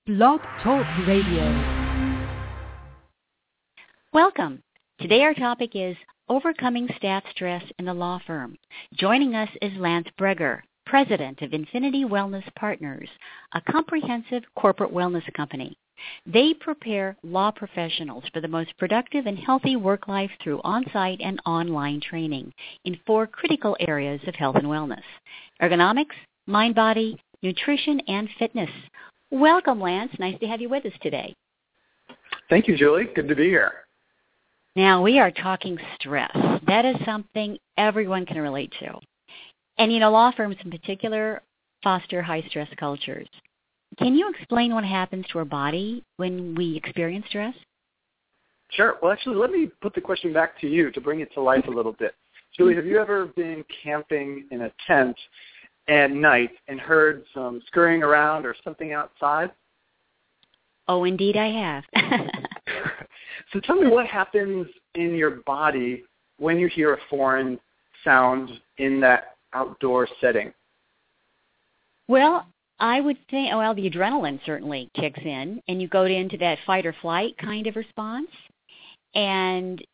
Blog Talk Radio. Welcome. Today our topic is Overcoming Staff Stress in the Law Firm. Joining us is Lance Breger, President of Infinity Wellness Partners, a comprehensive corporate wellness company. They prepare law professionals for the most productive and healthy work life through on-site and online training in 4 critical areas of health and wellness: ergonomics, mind-body, nutrition, and fitness. Welcome, Lance. Nice to have you with us today. Thank you, Julie. Good to be here. Now, we are talking stress. That is something everyone can relate to. And, law firms in particular foster high-stress cultures. Can you explain what happens to our body when we experience stress? Sure. Well, actually, let me put the question back to you to bring it to life a little bit. Julie, have you ever been camping in a tent at night and heard some scurrying around or something outside? Oh, indeed I have. So tell me what happens in your body when you hear a foreign sound in that outdoor setting. Well, I would think, the adrenaline certainly kicks in, and you go into that fight or flight kind of response, and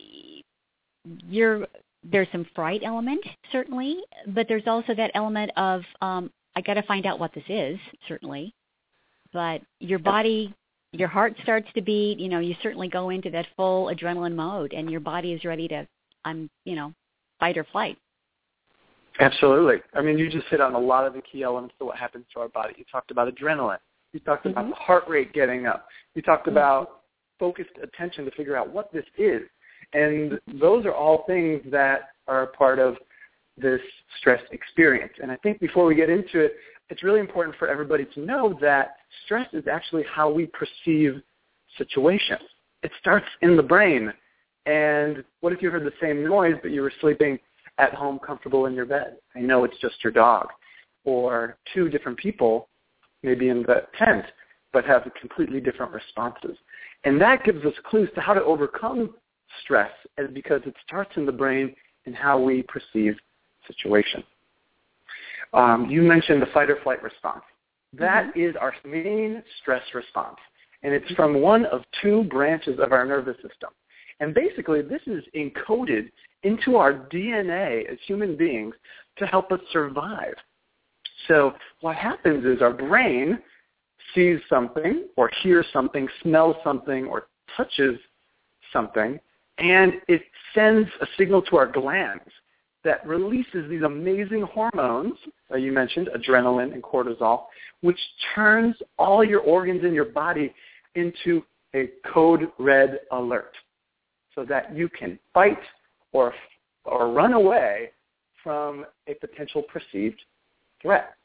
there's some fright element, certainly, but there's also that element of, I got to find out what this is, certainly. But your body, your heart starts to beat, you certainly go into that full adrenaline mode, and your body is ready to, fight or flight. Absolutely. I mean, you just hit on a lot of the key elements of what happens to our body. You talked about adrenaline. You talked about the heart rate getting up. You talked about focused attention to figure out what this is. And those are all things that are a part of this stress experience. And I think before we get into it, it's really important for everybody to know that stress is actually how we perceive situations. It starts in the brain. And what if you heard the same noise, but you were sleeping at home comfortable in your bed? I know it's just your dog. Or 2 different people, maybe in the tent, but have completely different responses. And that gives us clues to how to overcome stress, because it starts in the brain and how we perceive situations. You mentioned the fight or flight response. That is our main stress response, and it's from one of 2 branches of our nervous system. And basically, this is encoded into our DNA as human beings to help us survive. So what happens is our brain sees something or hears something, smells something, or touches something, and it sends a signal to our glands that releases these amazing hormones, you mentioned, adrenaline and cortisol, which turns all your organs in your body into a code red alert so that you can fight or run away from a potential perceived threat.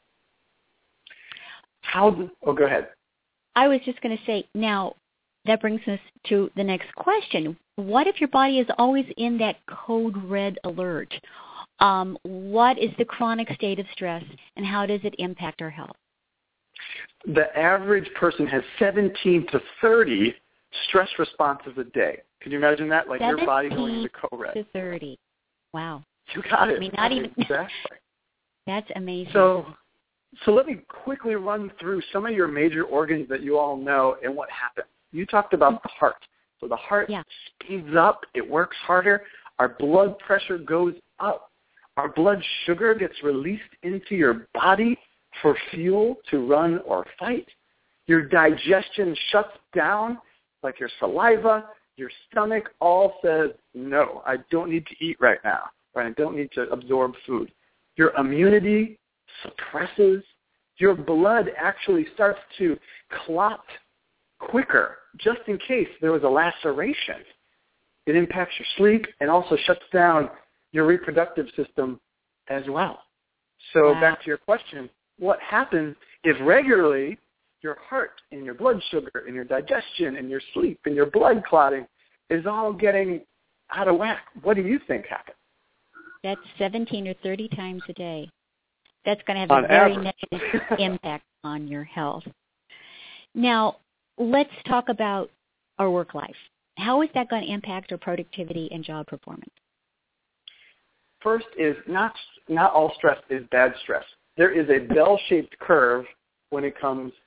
Go ahead. I was just going to say, now, that brings us to the next question. What if your body is always in that code red alert? What is the chronic state of stress, and how does it impact our health? The average person has 17 to 30 stress responses a day. Can you imagine that? Like your body going into code red. 17 to 30. Wow. You got it. I mean, not even. Exactly. That's amazing. So let me quickly run through some of your major organs that you all know and what happens. You talked about the heart. So the heart speeds up. It works harder. Our blood pressure goes up. Our blood sugar gets released into your body for fuel to run or fight. Your digestion shuts down, like your saliva. Your stomach all says, no, I don't need to eat right now. Right? I don't need to absorb food. Your immunity suppresses. Your blood actually starts to clot quicker, just in case there was a laceration. It impacts your sleep and also shuts down your reproductive system as well. So back to your question, what happens if regularly your heart and your blood sugar and your digestion and your sleep and your blood clotting is all getting out of whack? What do you think happens? That's 17 or 30 times a day. That's going to have a very negative impact on your health. Now, let's talk about our work life. How is that going to impact our productivity and job performance? First is not all stress is bad stress. There is a bell-shaped curve when it comes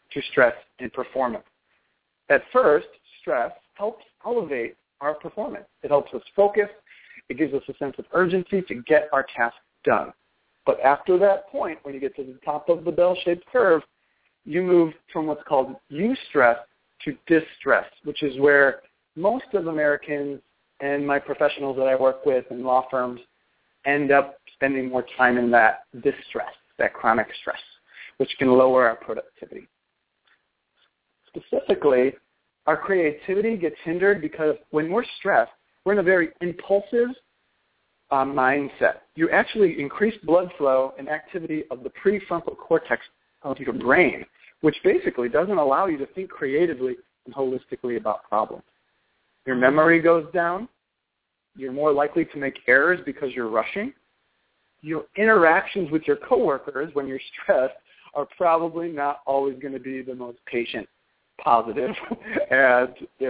to stress and performance. At first, stress helps elevate our performance. It helps us focus. It gives us a sense of urgency to get our task done. But after that point, when you get to the top of the bell-shaped curve, you move from what's called eustress to distress, which is where most of Americans and my professionals that I work with in law firms end up spending more time in that distress, that chronic stress, which can lower our productivity. Specifically, our creativity gets hindered because when we're stressed, we're in a very impulsive mindset. You actually increase blood flow and activity of the prefrontal cortex of your brain, which basically doesn't allow you to think creatively and holistically about problems. Your memory goes down. You're more likely to make errors because you're rushing. Your interactions with your coworkers when you're stressed are probably not always going to be the most patient, positive, and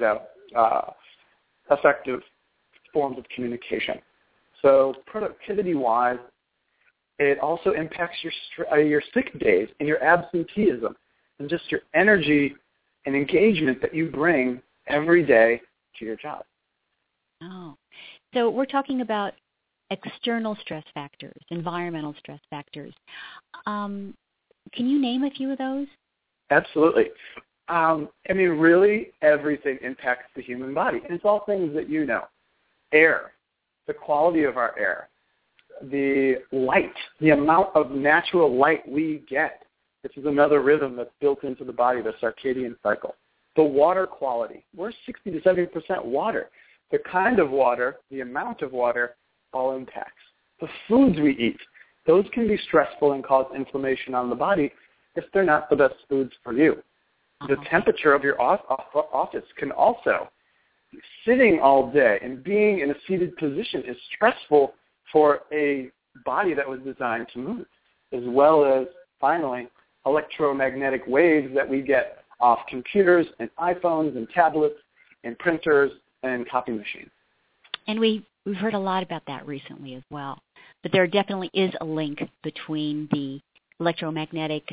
effective forms of communication. So productivity-wise, it also impacts your sick days and your absenteeism and just your energy and engagement that you bring every day to your job. Oh, so we're talking about external stress factors, environmental stress factors. Can you name a few of those? Absolutely. Really everything impacts the human body. And it's all things that you know. Air, the quality of our air, the light, the amount of natural light we get. This is another rhythm that's built into the body, the circadian cycle. The water quality. We're 60 to 70% water. The kind of water, the amount of water, all impacts. The foods we eat, those can be stressful and cause inflammation on the body if they're not the best foods for you. The temperature of your office can also, sitting all day and being in a seated position is stressful for a body that was designed to move, as well as, finally, electromagnetic waves that we get off computers and iPhones and tablets and printers and copy machines. And we've heard a lot about that recently as well. But there definitely is a link between the electromagnetic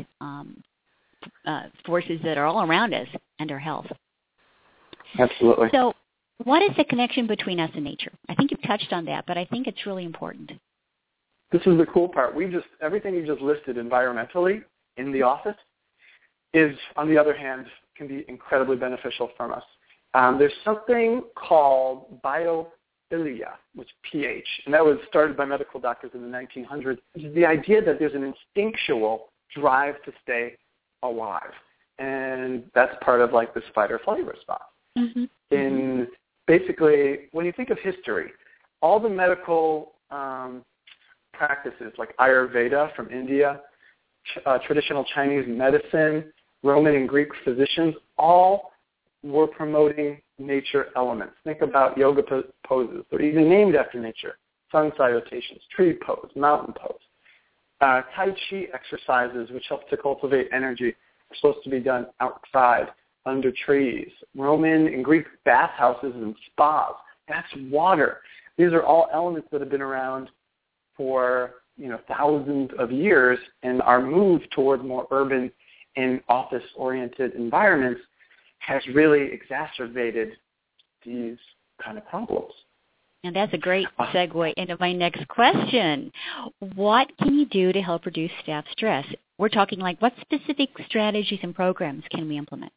forces that are all around us and our health. Absolutely. So what is the connection between us and nature? I think you've touched on that, but I think it's really important. This is the cool part. Everything you just listed environmentally in the office is, on the other hand, can be incredibly beneficial from us. There's something called biophilia, which is pH, and that was started by medical doctors in the 1900s, which is the idea that there's an instinctual drive to stay alive. And that's part of like this fight or flight response. Mm-hmm. In basically, when you think of history, all the medical practices like Ayurveda from India, traditional Chinese medicine, Roman and Greek physicians, all were promoting nature elements. Think about yoga poses. They're even named after nature. Sun salutations, tree pose, mountain pose. Tai Chi exercises, which help to cultivate energy, are supposed to be done outside, under trees. Roman and Greek bathhouses and spas, that's water. These are all elements that have been around for thousands of years, and our move toward more urban and office-oriented environments has really exacerbated these kind of problems. And that's a great segue into my next question. What can you do to help reduce staff stress? We're talking like what specific strategies and programs can we implement?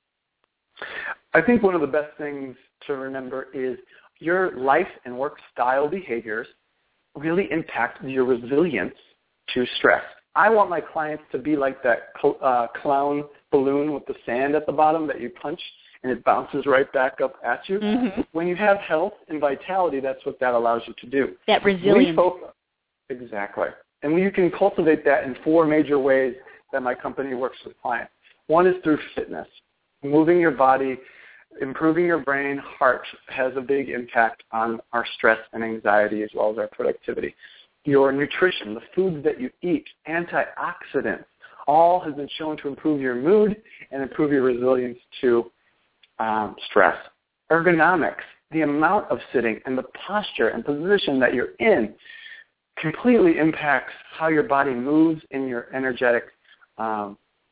I think one of the best things to remember is your life and work style behaviors really impact your resilience to stress. I want my clients to be like that clown balloon with the sand at the bottom that you punch and it bounces right back up at you. Mm-hmm. When you have health and vitality, that's what that allows you to do. That resilience. Exactly. And you can cultivate that in 4 major ways that my company works with clients. One is through fitness. Moving your body, improving your brain, heart has a big impact on our stress and anxiety as well as our productivity. Your nutrition, the foods that you eat, antioxidants, all has been shown to improve your mood and improve your resilience to stress. Ergonomics, the amount of sitting and the posture and position that you're in completely impacts how your body moves in your energetic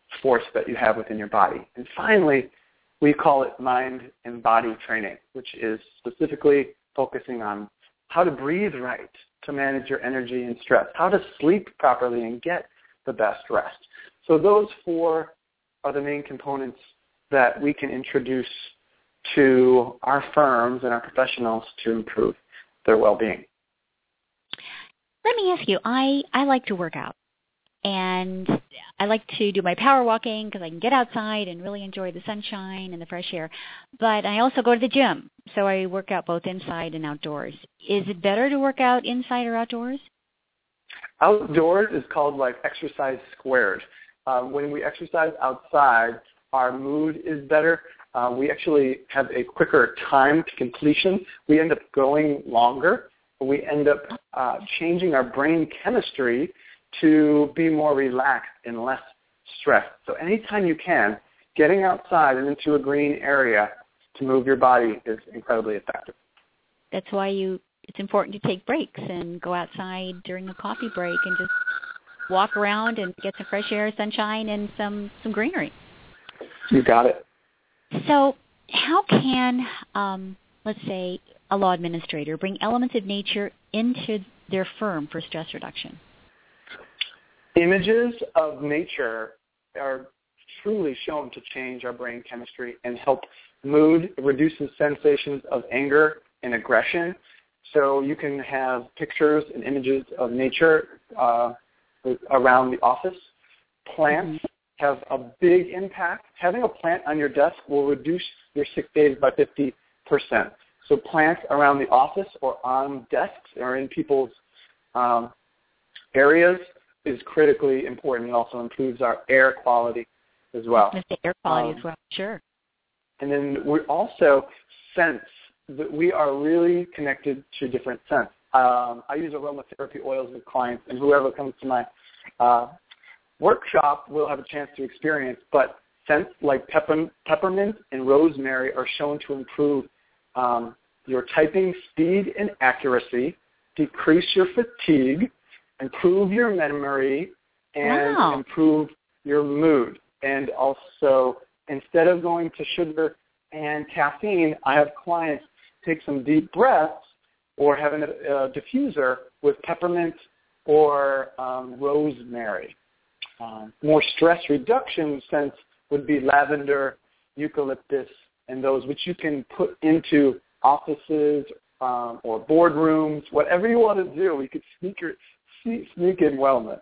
force that you have within your body. And finally, we call it mind and body training, which is specifically focusing on how to breathe right to manage your energy and stress, how to sleep properly and get the best rest. So those 4 are the main components that we can introduce to our firms and our professionals to improve their well-being. Let me ask you, I like to work out, and I like to do my power walking because I can get outside and really enjoy the sunshine and the fresh air, but I also go to the gym, so I work out both inside and outdoors. Is it better to work out inside or outdoors? Outdoors is called like exercise squared. When we exercise outside, our mood is better. We actually have a quicker time to completion. We end up going longer. We end up changing our brain chemistry to be more relaxed and less stressed. So anytime you can, getting outside and into a green area to move your body is incredibly effective. That's why it's important to take breaks and go outside during a coffee break and just walk around and get some fresh air, sunshine, and some greenery. You got it. So how can, let's say, a law administrator bring elements of nature into their firm for stress reduction? Images of nature are truly shown to change our brain chemistry and help mood. It reduces sensations of anger and aggression. So you can have pictures and images of nature around the office. Plants have a big impact. Having a plant on your desk will reduce your sick days by 50%. So plants around the office or on desks or in people's areas is critically important. It also improves our air quality as well. The air quality as well, sure. And then we also sense that we are really connected to different scents. I use aromatherapy oils with clients, and whoever comes to my workshop will have a chance to experience, but scents like peppermint and rosemary are shown to improve your typing speed and accuracy, decrease your fatigue, improve your memory, and improve your mood. And also, instead of going to sugar and caffeine, I have clients take some deep breaths or have a diffuser with peppermint or rosemary. More stress reduction scents would be lavender, eucalyptus, and those which you can put into offices or boardrooms, whatever you want to do. We could sneak in wellness.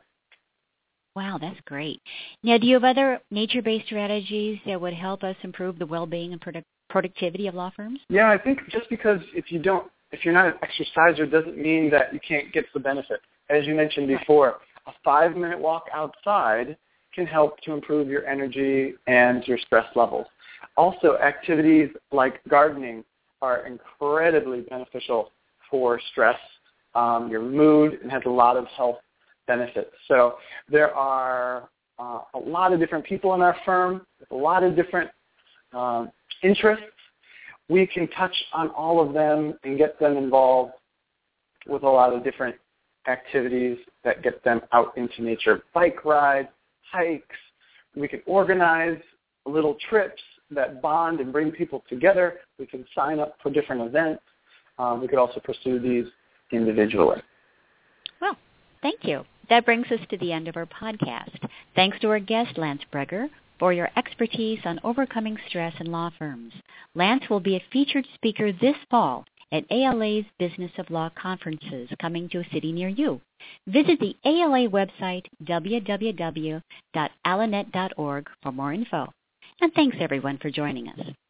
Wow, that's great. Now, do you have other nature-based strategies that would help us improve the well-being and productivity of law firms? Yeah, I think just because if you're not an exerciser doesn't mean that you can't get the benefit. As you mentioned before, a 5-minute walk outside can help to improve your energy and your stress levels. Also, activities like gardening are incredibly beneficial for stress, your mood, and has a lot of health benefits. So there are a lot of different people in our firm with a lot of different interests. We can touch on all of them and get them involved with a lot of different activities that get them out into nature. Bike rides, hikes. We can organize little trips that bond and bring people together. We can sign up for different events. We could also pursue these individually. Well, thank you. That brings us to the end of our podcast. Thanks to our guest, Lance Breger, for your expertise on overcoming stress in law firms. Lance will be a featured speaker this fall at ALA's Business of Law conferences coming to a city near you. Visit the ALA website, www.alanet.org, for more info. And thanks, everyone, for joining us.